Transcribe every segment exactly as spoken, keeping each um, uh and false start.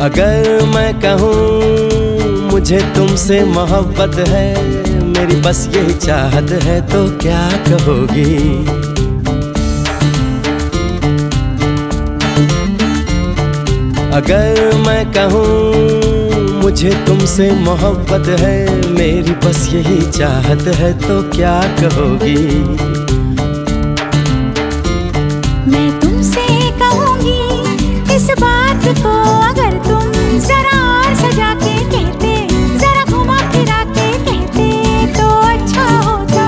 अगर मैं कहूँ मुझे तुमसे मोहब्बत है, मेरी बस यही चाहत है, तो क्या कहोगी? अगर मैं कहूँ मुझे तुमसे मोहब्बत है, मेरी बस यही चाहत है, तो क्या कहोगी? मैं तुमसे कहूँगी इस बात को, अगर तुम जरा और सजा के कहते, जरा घुमा फिरा के कहते, तो अच्छा होता।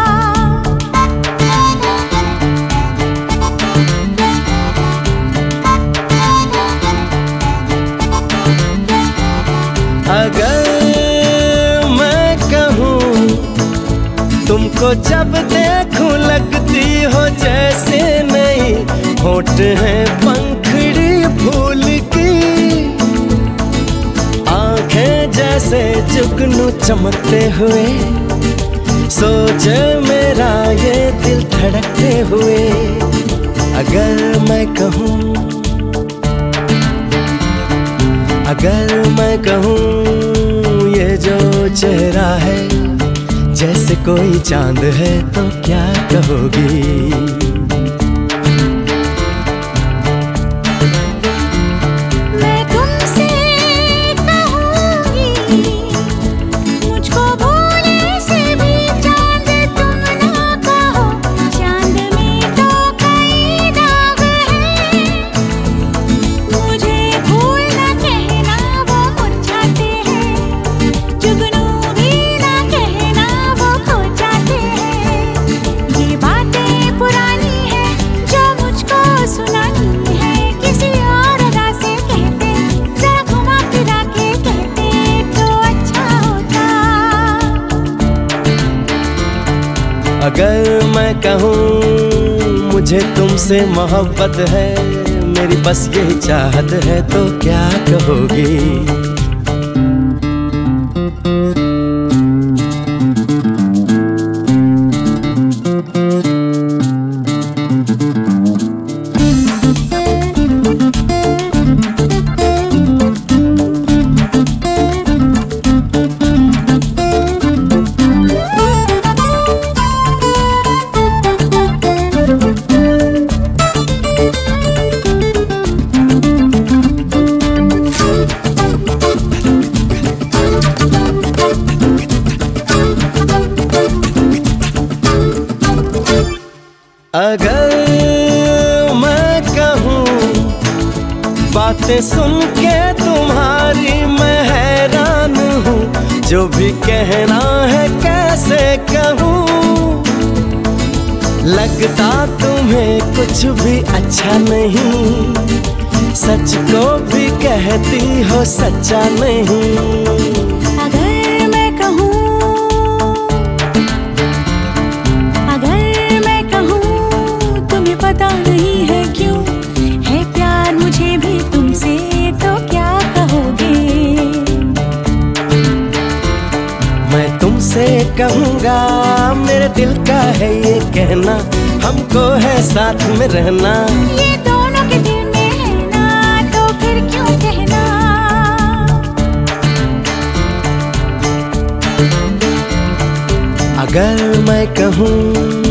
अगर मैं कहूँ तुमको जब देखूं लगती हो जैसे नई, होठ हैं पंखड़ी फूल की, आंखें जैसे जुगनू चमकते हुए, सोचे मेरा ये दिल धड़कते हुए। अगर मैं कहूँ अगर मैं कहूँ ये जो चेहरा है जैसे कोई चांद है, तो क्या कहोगी? अगर मैं कहूँ मुझे तुमसे मोहब्बत है, मेरी बस यही चाहत है, तो क्या कहोगी? अगर मैं कहूँ बातें सुन के तुम्हारी मैं हैरान हूँ, जो भी कहना है कैसे कहूँ, लगता तुम्हें कुछ भी अच्छा नहीं, सच को भी कहती हो सच्चा नहीं। पता नहीं है क्यों है प्यार मुझे भी तुमसे, तो क्या कहोगे? मैं तुमसे कहूँगा मेरे दिल का है ये कहना, हमको है साथ में रहना, ये दोनों के दिल में है ना, तो फिर क्यों कहना? अगर मैं कहूँ